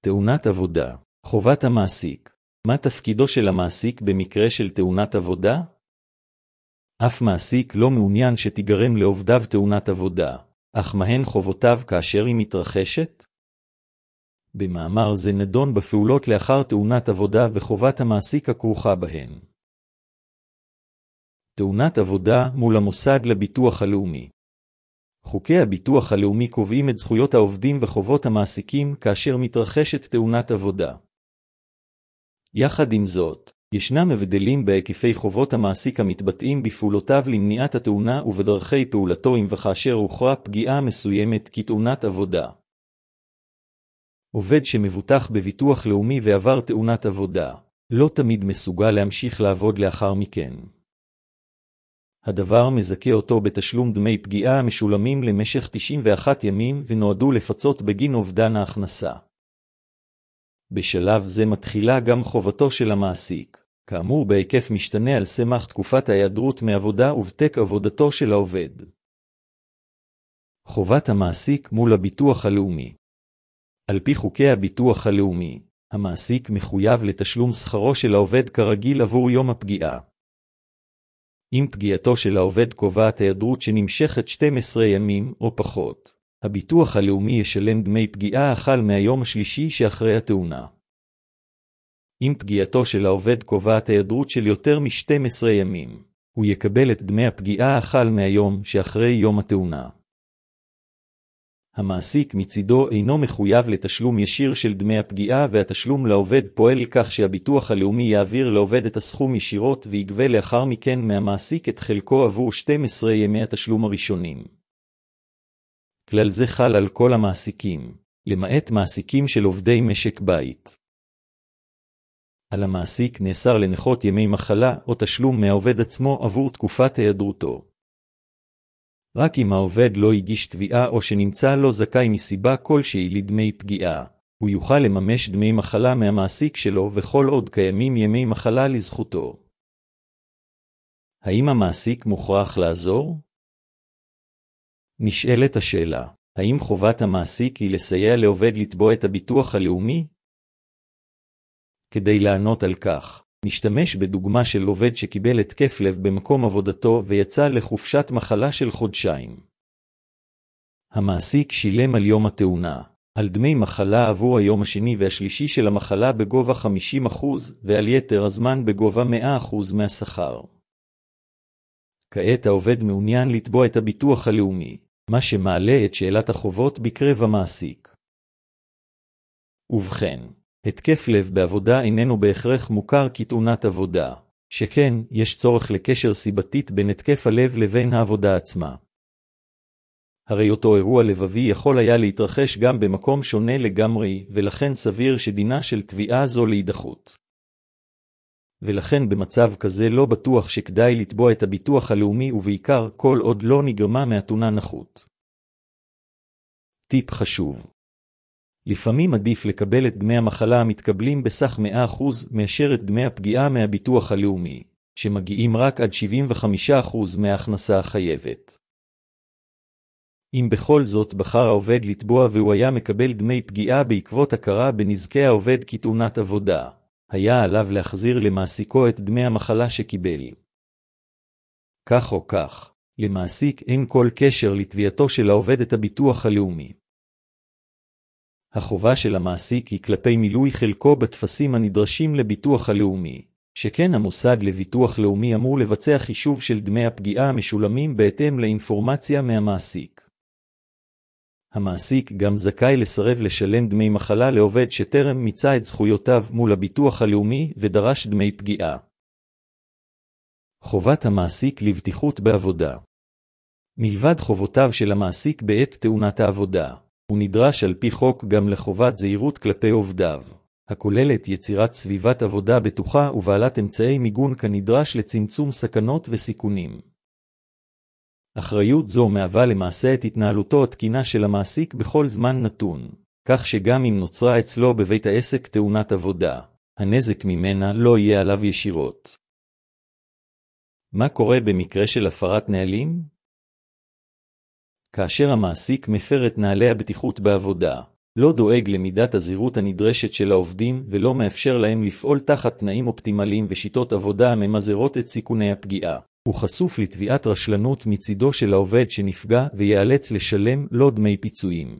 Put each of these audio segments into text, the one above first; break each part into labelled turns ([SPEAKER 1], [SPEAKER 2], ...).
[SPEAKER 1] תאונת עבודה. חובת המעסיק. מה תפקידו של המעסיק במקרה של תאונת עבודה? אף מעסיק לא מעוניין שתיגרם לעובדיו תאונת עבודה, אך מהן חובותיו כאשר היא מתרחשת? במאמר זה נדון בפעולות לאחר תאונת עבודה וחובת המעסיק הכרוכה בהן. תאונת עבודה מול המוסד לביטוח הלאומי. חוקי הביטוח הלאומי קובעים את זכויות העובדים וחובות המעסיקים כאשר מתרחשת תאונת עבודה. יחד עם זאת, ישנם הבדלים בהיקפי חובות המעסיק המתבטאים בפעולותיו למניעת התאונה ובדרכי פעולתו אם וכאשר הוכרה פגיעה מסוימת כתאונת עבודה. עובד שמבוטח בביטוח לאומי ועבר תאונת עבודה, לא תמיד מסוגל להמשיך לעבוד לאחר מכן. הדבר מזכה אותו בתשלום דמי פגיעה המשולמים למשך 91 ימים ונועדו לפצות בגין אובדן ההכנסה. בשלב זה מתחילה גם חובתו של המעסיק, כאמור בהיקף משתנה על סמך תקופת ההיעדרות מעבודה ובתק עבודתו של העובד. חובת המעסיק מול הביטוח הלאומי. על פי חוקי הביטוח הלאומי, המעסיק מחויב לתשלום שכרו של העובד כרגיל עבור יום הפגיעה. אם פגיעתו של העובד קובעת היעדרות שנמשכת 12 ימים או פחות, הביטוח הלאומי ישלם דמי פגיעה החל מהיום השלישי שאחרי התאונה. אם פגיעתו של העובד קובעת היעדרות של יותר מ-12 ימים, הוא יקבל את דמי הפגיעה החל מהיום שאחרי יום התאונה. המעסיק מצידו אינו מחויב לתשלום ישיר של דמי הפגיעה והתשלום לעובד פועל כך שהביטוח הלאומי יעביר לעובד את הסכום ישירות ויגבה לאחר מכן מהמעסיק את חלקו עבור 12 ימי התשלום הראשונים. כלל זה חל על כל המעסיקים, למעט מעסיקים של עובדי משק בית. על המעסיק נאסר לנחות ימי מחלה או תשלום מהעובד עצמו עבור תקופת היעדרותו. רק אם העובד לא הגיש תביעה או שנמצא לא זכאי מסיבה כלשהי לדמי פגיעה, הוא יוכל לממש דמי מחלה מהמעסיק שלו וכל עוד קיימים ימי מחלה לזכותו. האם המעסיק מוכרח לעזור? נשאלת השאלה, האם חובת המעסיק היא לסייע לעובד לתבוע את הביטוח הלאומי? כדי לענות על כך, נשתמש בדוגמה של עובד שקיבל התקף לב במקום עבודתו ויצא לחופשת מחלה של חודשיים. המעסיק שילם על יום התאונה, על דמי מחלה עבור היום השני והשלישי של המחלה בגובה 50% ועל יתר הזמן בגובה 100% מהשכר. כעת העובד מעוניין לתבוע את הביטוח הלאומי, מה שמעלה את שאלת החובות בקרב המעסיק. ובכן, התקף לב בעבודה איננו בהכרח מוכר כתאונת עבודה, שכן יש צורך לקשר סיבתית בין התקף הלב לבין העבודה עצמה. הרי אותו אירוע לבבי יכול היה להתרחש גם במקום שונה לגמרי, ולכן סביר שדינה של תביעה זו להידחות. ולכן במצב כזה לא בטוח שכדאי לתבוע את הביטוח הלאומי ובעיקר כל עוד לא נגרמה מהתאונה נכות. טיפ חשוב. לפעמים עדיף לקבל את דמי המחלה המתקבלים בסך 100% מאשר את דמי הפגיעה מהביטוח הלאומי, שמגיעים רק עד 75% מההכנסה החייבת. אם בכל זאת בחר העובד לתבוע והוא היה מקבל דמי פגיעה בעקבות הכרה בנזקי העובד כתאונת עבודה, היה עליו להחזיר למעסיקו את דמי המחלה שקיבל. כך או כך, למעסיק אין כל קשר לתביעתו של העובד את הביטוח הלאומי. החובה של המעסיק היא כלפי מילוי חלקו בטפסים הנדרשים לביטוח הלאומי, שכן המוסד לביטוח לאומי אמור לבצע חישוב של דמי הפגיעה המשולמים בהתאם לאינפורמציה מהמעסיק. המעסיק גם זכאי לסרב לשלם דמי מחלה לעובד שטרם מיצה את זכויותיו מול הביטוח הלאומי ודרש דמי פגיעה. חובת המעסיק לבטיחות בעבודה. מלבד חובותיו של המעסיק בעת תאונת העבודה, הוא נדרש על פי חוק גם לחובת זהירות כלפי עובדיו, הכוללת יצירת סביבת עבודה בטוחה ובעלת אמצעי מיגון כנדרש לצמצום סכנות וסיכונים. אחריות זו מהווה למעשה את התנהלותו התקינה של המעסיק בכל זמן נתון, כך שגם אם נוצרה אצלו בבית העסק תאונת עבודה, הנזק ממנה לא יהיה עליו ישירות. מה קורה במקרה של הפרת נהלים? כאשר המעסיק מפר את נהלי הבטיחות בעבודה, לא דואג למידת הזהירות הנדרשת של העובדים ולא מאפשר להם לפעול תחת תנאים אופטימליים ושיטות עבודה הממזערות את סיכוני הפגיעה. הוא חשוף לתביעת רשלנות מצידו של העובד שנפגע ויאלץ לשלם לו דמי פיצויים.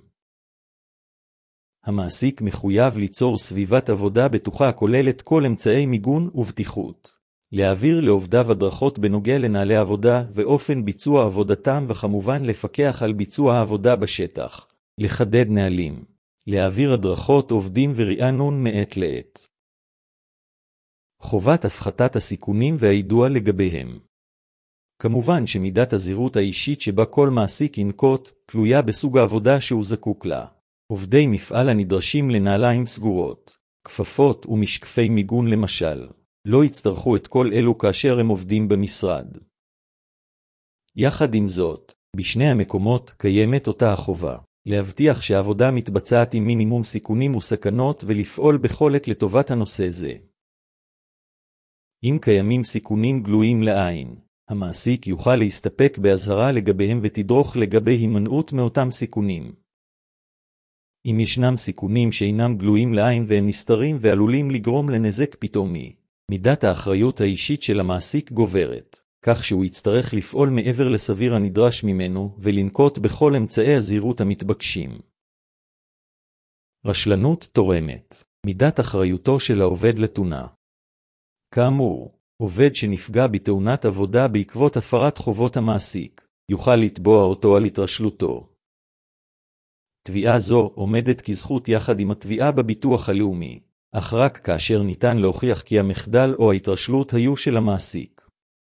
[SPEAKER 1] המעסיק מחויב ליצור סביבת עבודה בטוחה הכוללת כל אמצעי מיגון ובטיחות. להעביר לעובדיו הדרכות בנוגע לנהלי עבודה ואופן ביצוע עבודתם וכמובן לפקח על ביצוע העבודה בשטח. לחדד נהלים. להעביר הדרכות עובדים ורענון מעת לעת. חובת הפחתת הסיכונים והיידוע לגביהם. כמובן שמידת הזהירות האישית שבה כל מעסיק ינקוט תלויה בסוג העבודה שהוא זקוק לה. עובדי מפעל הנדרשים לנעליים סגורות, כפפות ומשקפי מיגון למשל, לא יצטרכו את כל אלו כאשר הם עובדים במשרד. יחד עם זאת, בשני המקומות קיימת אותה החובה, להבטיח שהעבודה מתבצעת עם מינימום סיכונים וסכנות ולפעול בכל עת לטובת הנושא זה. אם קיימים סיכונים גלויים לעין, המעסיק יוכל להסתפק בהזהרה לגביהם ותדרוך לגבי הימנעות מאותם סיכונים. אם ישנם סיכונים שאינם גלויים לעין והם נסתרים ועלולים לגרום לנזק פתאומי, מידת האחריות האישית של המעסיק גוברת, כך שהוא יצטרך לפעול מעבר לסביר הנדרש ממנו ולנקוט בכל אמצעי הזהירות המתבקשים. רשלנות תורמת. מידת אחריותו של העובד לתאונה. כאמור, עובד שנפגע בתאונת עבודה בעקבות הפרת חובות המעסיק, יוכל לתבוע אותו על התרשלותו. תביעה זו עומדת כזכות יחד עם התביעה בביטוח הלאומי, אך רק כאשר ניתן להוכיח כי המחדל או ההתרשלות היו של המעסיק.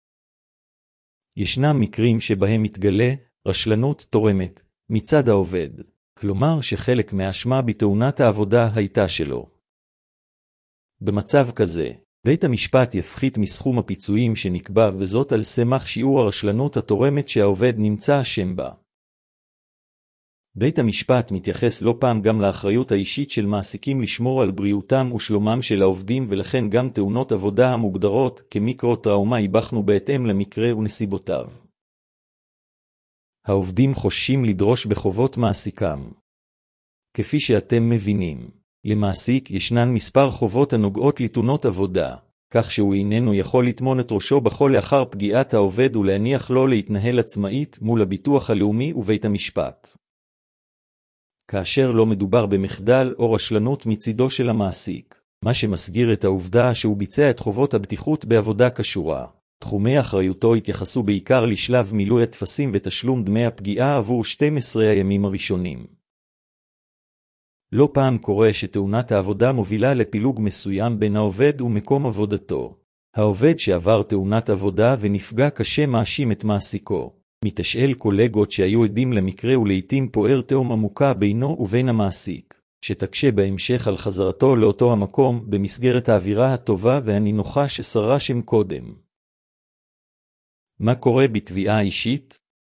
[SPEAKER 1] ישנם מקרים שבהם מתגלה רשלנות תורמת מצד העובד, כלומר שחלק מהאשמה בתאונת העבודה הייתה שלו. במצב כזה, בית המשפט יפחית מסכום הפיצויים שנקבע וזאת על סמך שיעור הרשלנות התורמת שהעובד נמצא אשם בה. בית המשפט מתייחס לא פעם גם לאחריות האישית של מעסיקים לשמור על בריאותם ושלומם של העובדים ולכן גם תאונות עבודה המוגדרות כמיקרו-טראומה ייבחנו בהתאם למקרה ונסיבותיו. העובדים חוששים לדרוש בחובות מעסיקם. כפי שאתם מבינים, למעסיק ישנן מספר חובות הנוגעות לתאונות עבודה, כך שהוא איננו יכול לטמון את ראשו בחול לאחר פגיעת העובד ולהניח לו להתנהל עצמאית מול הביטוח הלאומי ובית המשפט. כאשר לא מדובר במחדל או רשלנות מצידו של המעסיק, מה שמסגיר את העובדה שהוא ביצע את חובות הבטיחות בעבודה כשורה. תחומי אחריותו התייחסו בעיקר לשלב מילוי הטפסים ותשלום דמי הפגיעה עבור 12 הימים הראשונים. לא פעם קורה שתאונת העבודה מובילה לפילוג מסוים בין העובד ומקום עבודתו. העובד שעבר תאונת עבודה ונפגע קשה מאשים את מעסיקו. מתשאל קולגות שהיו עדים למקרה ולעיתים פוער תהום עמוקה בינו ובין המעסיק, שתקשה בהמשך על חזרתו לאותו המקום במסגרת האווירה הטובה והנינוחה ששרה שם קודם. מה קורה בתביעה אישית?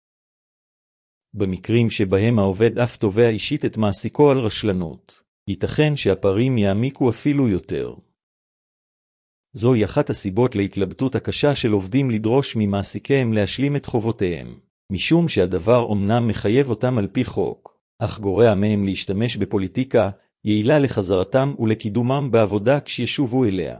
[SPEAKER 1] במקרים שבהם העובד אף תובע אישית את מעסיקו על רשלנות, ייתכן שהפערים יעמיקו אפילו יותר. זוהי אחת הסיבות להתלבטות הקשה של עובדים לדרוש ממעסיקיהם להשלים את חובותיהם, משום שהדבר אומנם מחייב אותם על פי חוק, אך גורע מהם להשתמש בפוליטיקה יעילה לחזרתם ולקידומם בעבודה כשישובו אליה.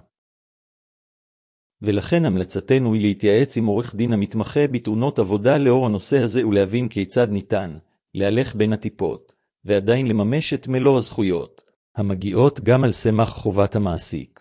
[SPEAKER 1] ולכן המלצתנו היא להתייעץ עם עורך דין המתמחה בתאונות עבודה לאור הנושא הזה ולהבין כיצד ניתן להלך בין הטיפות, ועדיין לממש את מלוא הזכויות, המגיעות גם על סמך חובת המעסיק.